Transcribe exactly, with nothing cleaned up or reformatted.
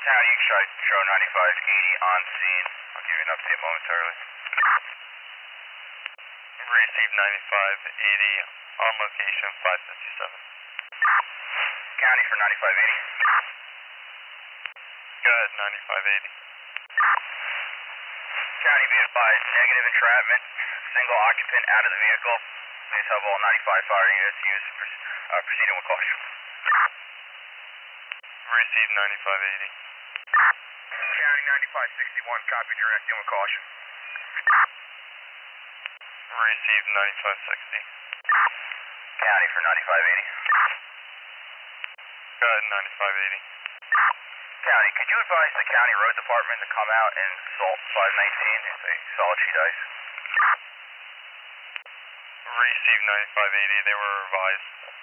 County, you can try show ninety-five eighty on scene. I'll give you an update momentarily. Receive ninety-five eighty on location five fifty-seven. County for ninety-five eighty. Go ahead, ninety-five eighty. County, be advised, negative entrapment, single occupant out of the vehicle. Please have all ninety-five fire units use uh, proceeding with caution. Receive ninety-five eighty. County ninety-five sixty-one, copy direct, deal with caution. Receive ninety-five sixty. County for ninety-five eighty. Go ahead, ninety-five eighty. County, could you advise the county road department to come out and salt five nineteen, the solid sheet ice? Receive ninety-five eighty, they were revised.